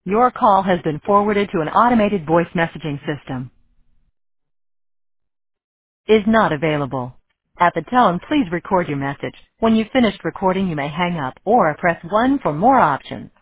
Your call has been forwarded to an automated voice messaging system. Is not available. At the tone, please record your message. When you've finished recording, you may hang up or press 1 for more options.